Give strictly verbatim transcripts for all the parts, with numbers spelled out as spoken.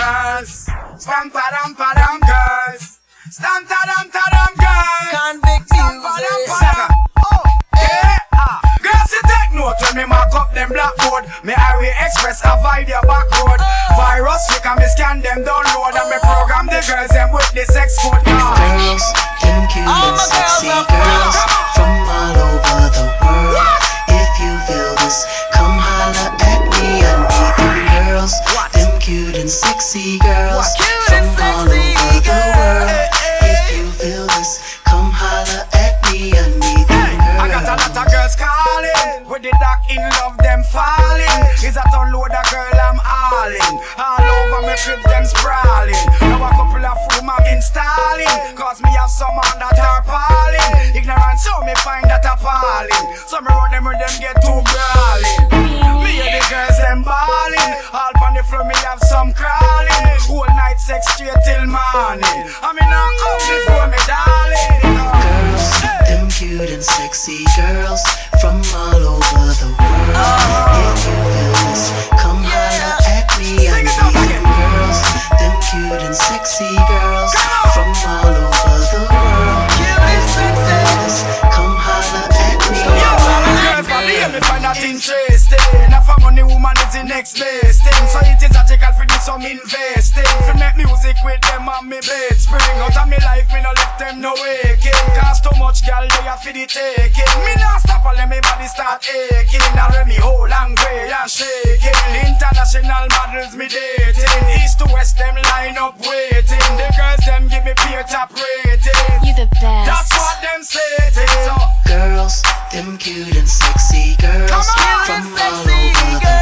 girls. Stam padam padam girls. Stam tadam tadam girls. Convict music. Oh, yeah. Ah. Girls, you take note when me mark up them blackboard. Me highway express avoid your back road. Virus fake and me scan them download. And me program the girls them with the sex code. Girls, them cute and sexy girls from all over the world. If you feel this, come holla at me. I need them girls, them cute and sexy girls from all over the world. If you feel this, come holla at me. I need them girls. I got a lot of girls calling, with the doc in love them falling. Is a ton load of girl I'm hauling. All over me cribs them sprawling. Now a couple of fool I'm installing. Cause me have some on that are falling. Ignorant so me find that appalling. So me run them when them get too brawling. Me and the girls them balling. All on the floor me have some crawling. Whole night sex straight till morning. I mean now come before me darling. Girls, them cute and sexy girls from all over the world. If you feel this, come holla at me. I need them girls, them cute and sexy girls from all over the world. If you feel this, come holla at me. Girls, but me me find that interesting. If I'm money woman is the next best thing. So it is logical for this I'm investing. For make music with them on me bed spring. Out of me life me no left them no waking. Cause too much girl they are for the taking. Me not stop and let me body start aching. Now let me hold and way and shaking. International models me dating. East to west them line up waiting. The girls them give me peer top rating. You the best. That's what them say. So girls, them cute and sexy girls from all over the world.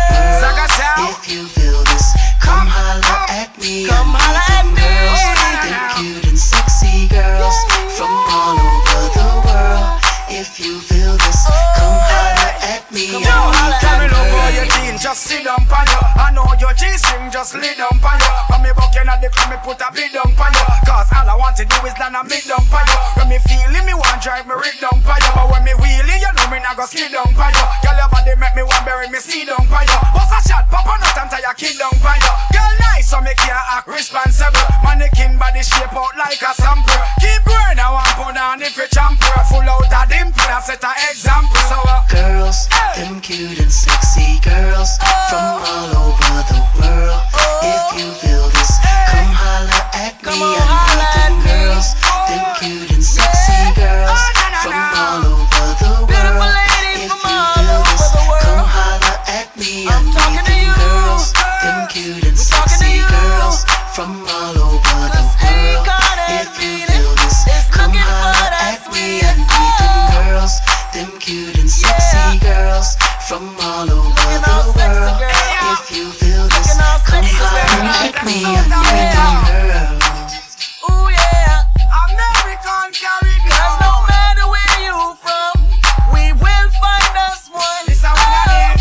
If you feel this, come holla at me. Come holla at me. Girls, them cute and sexy girls from all over the world. If you feel this, come holla at me. Yo, coming over your teen, just sit down pan you. I know your G-string, just lay down pan you. When me bucking at the club, me put a beat down pan you. Cause all I want to do is land a mid down pan you. When me feeling, me want drive me rig down pan you. But when me wheeling, you know me not go skid down pan you. Girl, your body make me want bury me see down pan you. Bust a shot, pop on out and tie your kid down pan you. Girl nice, so me can't act responsible. Mannequin body shape out like a sample. Keep growing, I want pound on if you champer. Full out of dimple, I set an example. So uh, girls, them cute and sexy girls from all over the world. If you feel this, come holla at me. I need them girls, them cute and sexy girls from all over the world. If you feel this, come holla at me. I need them girls, them cute and sexy girls from all over the world. If you feel this, come holla at me. I need them girls, them cute and sexy girls from all over the world. If you feel this, come holla at me. I need them girls. Ooh yeah, American Caribbean. cause no matter where you from, we will find us one. This how we got it.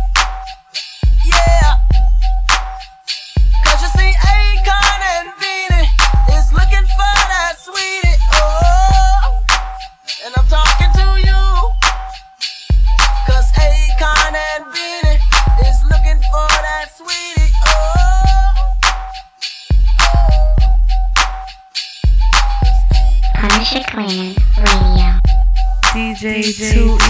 Yeah, cause you see Akon and Beanie is looking for that sweetie. Oh, and I'm talking to you. Cause Akon and Beanie is looking for that sweetie. Oh, Punisher Clan Radio. D J two